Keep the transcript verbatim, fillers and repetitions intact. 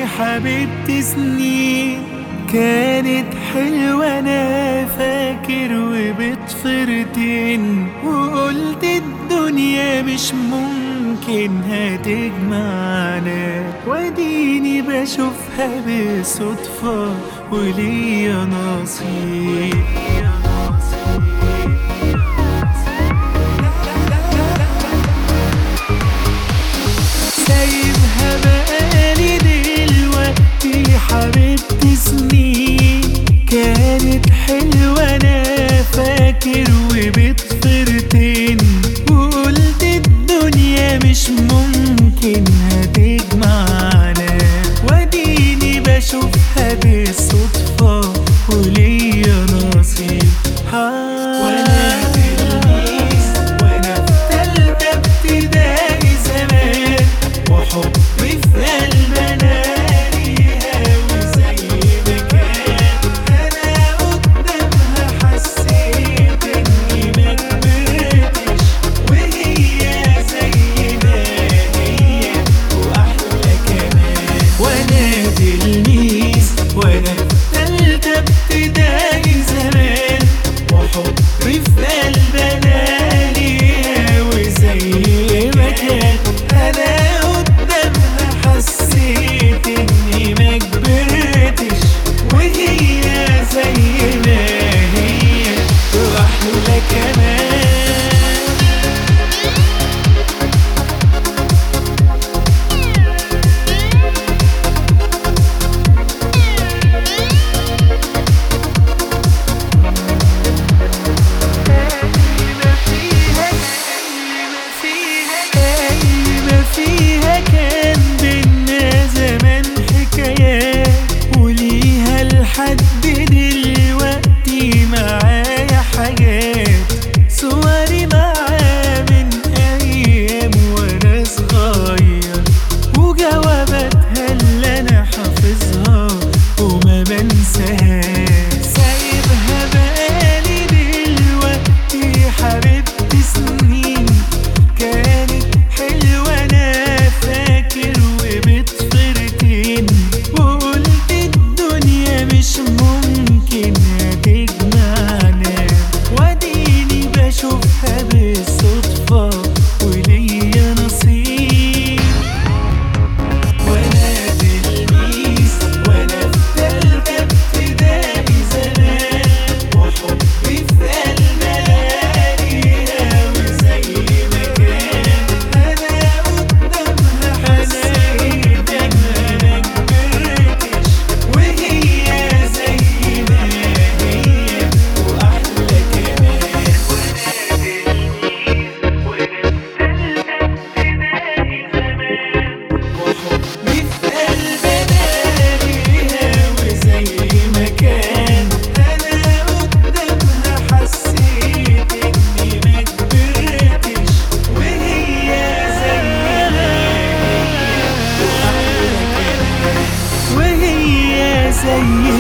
حبيبتي سنين كانت حلوة أنا فاكر وبتفرتين، وقلت الدنيا مش ممكن هتجمعنا، واديني بشوفها بالصدفة وليا نصيب. سايبها بقالي دلوقتي حبيبتي سنين كانت حلوة أنا فاكر وبتفرتين، وقلت الدنيا مش ممكن هتجمعنا، واديني بشوفها بالصدفة وليا نصيب. وانا تلميذ وانا في تالتة ابتدائي زمان، وحبي في قلبنا ليها وزي ما كان، انا قدامها حسيت اني ما كبرتش، وهي زي ما هي واحلى كمان. وانا تلميذ وانا في تالتة ابتدائي زمان، وحبي في قلبنا ليها وزي ما كان، انا قدامها حسيت اني ما كبرتش، وهي زي ما هي واحلى كمان. فيها كان بينا زمان حكايات، وليها لحد دلوقتي معايا حاجات، صوري معاه من أيام وأنا صغير، وجواباتها اللي أنا حافظها وما بنساهاش. سايبها بقالي دلوقتي حبيبتي سنين كانت حلوة أنا فاكر وبتفرتين، وقلت الدنيا مش ممكن هتجمعنا، واديني بشوفها بالصدفة وليا نصيب. وانا تلميذ وانا في تالتة ابتدائي زمان، وحبي في قلبنا ليها وزي ما كان، انا قدامها حسيت ان انا كبرتش، وهي زي ما هي واحلى كمان. وانا تلميذ وانا في تالتة ابتدائي زمان، وحبي في قلبنا ليها وزي ما كان، انا قدامها حسيت اني ما كبرتش، وهي زي ما هي واحلى كمان. وهي زي